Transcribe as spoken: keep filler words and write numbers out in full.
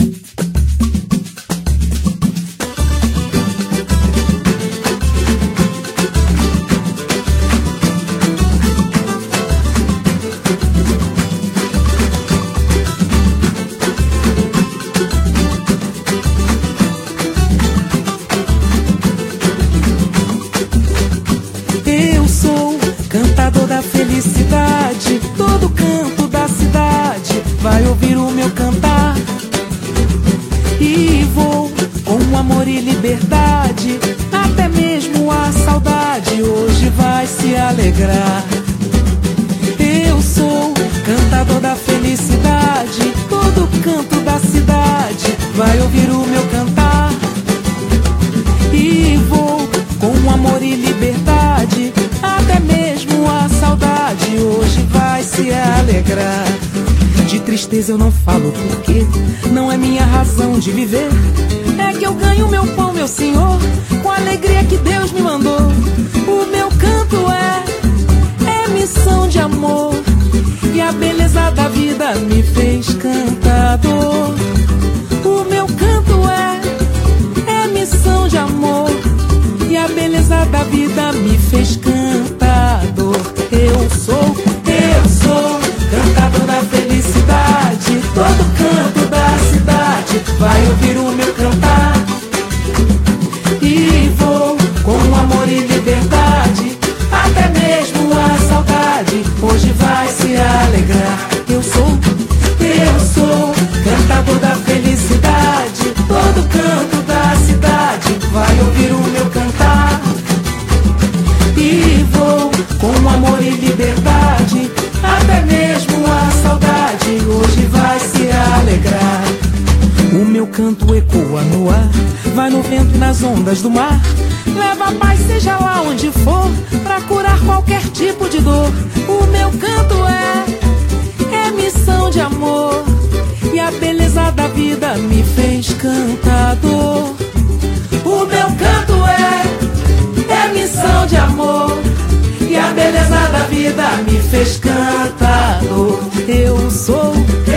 Eu sou cantador da felicidade, todo canto da cidade vai ouvir o meu cantar. E vou com amor e liberdade, até mesmo a saudade hoje vai se alegrar. Eu sou cantador da felicidade, todo canto da cidade vai ouvir o meu cantar. E vou com amor e liberdade, até mesmo a saudade hoje vai se alegrar. De tristeza eu não falo porque não é minha razão de viver. É que eu ganho meu pão, meu Senhor, com a alegria que Deus me mandou. O meu canto é, é missão de amor, e a beleza da vida me fez cantador. O meu canto é, é missão de amor, e a beleza da vida me fez cantador. Eu sou, eu sou cantador da felicidade, todo canto da cidade vai ouvir o meu cantar. E vou com amor e liberdade, até mesmo a saudade hoje vai se alegrar. Eu sou, eu sou cantador da felicidade, todo canto da cidade vai ouvir o meu cantar. E vou com amor e liberdade, até mesmo a saudade hoje vai se alegrar. O meu canto ecoa no ar, vai no vento nas ondas do mar, leva a paz seja lá onde for, pra curar qualquer tipo de dor. O meu canto é, é missão de amor, e a beleza da vida me fez cantador. O meu canto é, é missão de amor, e a beleza da vida me fez cantador. Eu sou